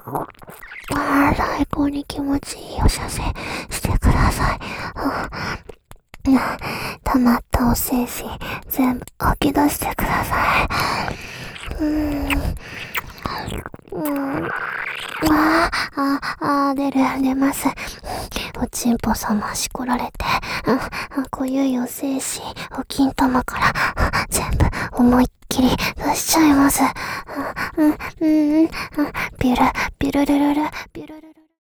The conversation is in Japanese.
最高に気持ちいいお射精してください。溜まったお精子全部吐き出してください。出ます。おちんぽ様しこられて、濃ゆいお精子、お金玉から全部思いっきり出しちゃいます。ピュルルルル、ピュルルル。